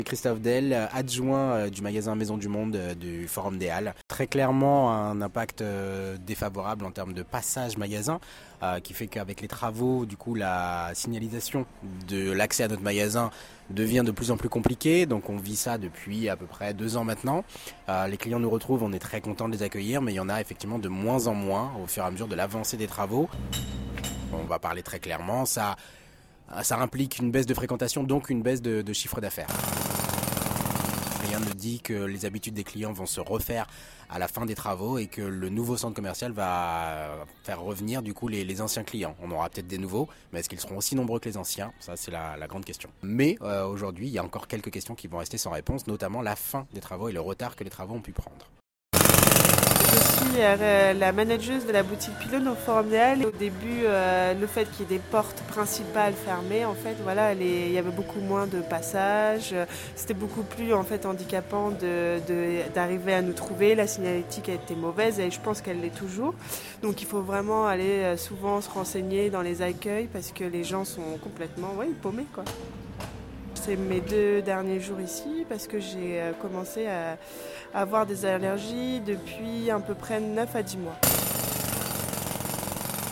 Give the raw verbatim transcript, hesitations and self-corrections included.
Christophe Del, adjoint du magasin Maison du Monde du Forum des Halles. Très clairement un impact défavorable en termes de passage magasin, qui fait qu'avec les travaux, du coup la signalisation de l'accès à notre magasin devient de plus en plus compliquée. Donc on vit ça depuis à peu près deux ans maintenant. Les clients nous retrouvent, on est très content de les accueillir, mais il y en a effectivement de moins en moins au fur et à mesure de l'avancée des travaux. On va parler très clairement, ça, ça implique une baisse de fréquentation, donc une baisse de, de chiffre d'affaires. Rien ne dit que les habitudes des clients vont se refaire à la fin des travaux et que le nouveau centre commercial va faire revenir du coup les, les anciens clients. On aura peut-être des nouveaux, mais est-ce qu'ils seront aussi nombreux que les anciens? Ça, c'est la, la grande question. Mais euh, aujourd'hui, il y a encore quelques questions qui vont rester sans réponse, notamment la fin des travaux et le retard que les travaux ont pu prendre. Je suis euh, la manageuse de la boutique Pylône au Forum des Halles. Au début, euh, le fait qu'il y ait des portes principales fermées, en fait, voilà, les, il y avait beaucoup moins de passages. C'était beaucoup plus en fait handicapant de, de, d'arriver à nous trouver. La signalétique a été mauvaise et je pense qu'elle l'est toujours. Donc il faut vraiment aller souvent se renseigner dans les accueils parce que les gens sont complètement, ouais, paumés, quoi. C'est mes deux derniers jours ici parce que j'ai commencé à avoir des allergies depuis à peu près neuf à dix mois.